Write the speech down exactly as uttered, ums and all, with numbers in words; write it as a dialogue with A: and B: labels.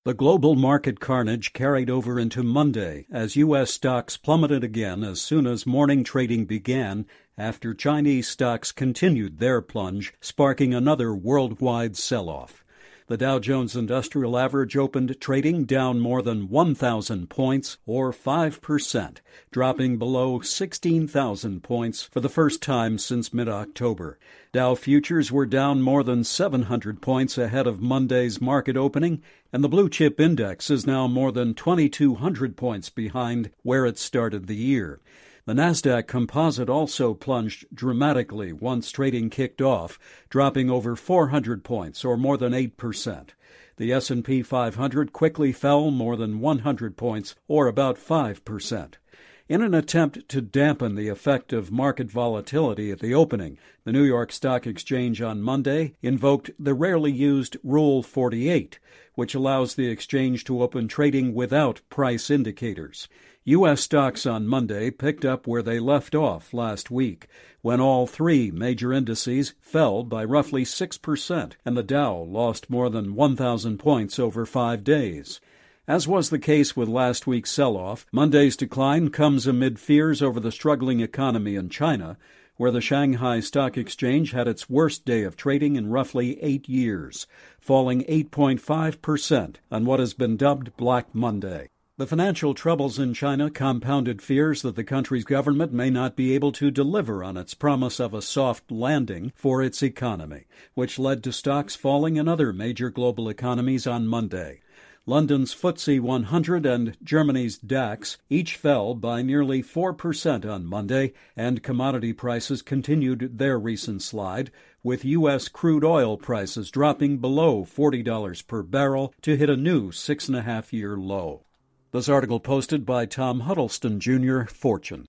A: The global market carnage carried over into Monday as U S stocks plummeted again as soon as morning trading began after Chinese stocks continued their plunge, sparking another worldwide sell-off. The Dow Jones Industrial Average opened trading down more than one thousand points, or five percent, dropping below sixteen thousand points for the first time since mid-October. Dow futures were down more than seven hundred points ahead of Monday's market opening, and the blue chip index is now more than twenty-two hundred points behind where it started the year. The Nasdaq Composite also plunged dramatically once trading kicked off, dropping over four hundred points, or more than eight percent. The S and P five hundred quickly fell more than one hundred points, or about five percent. In an attempt to dampen the effect of market volatility at the opening, the New York Stock Exchange on Monday invoked the rarely used Rule forty-eight, which allows the exchange to open trading without price indicators. U S stocks on Monday picked up where they left off last week, when all three major indices fell by roughly six percent, and the Dow lost more than one thousand points over five days. As was the case with last week's sell-off, Monday's decline comes amid fears over the struggling economy in China, where the Shanghai Stock Exchange had its worst day of trading in roughly eight years, falling eight point five percent on what has been dubbed Black Monday. The financial troubles in China compounded fears that the country's government may not be able to deliver on its promise of a soft landing for its economy, which led to stocks falling in other major global economies on Monday. London's F T S E one hundred and Germany's DAX each fell by nearly four percent on Monday, and commodity prices continued their recent slide, with U S crude oil prices dropping below forty dollars per barrel to hit a new six-and-a-half-year low. This article posted by Tom Huddleston, Junior, Fortune.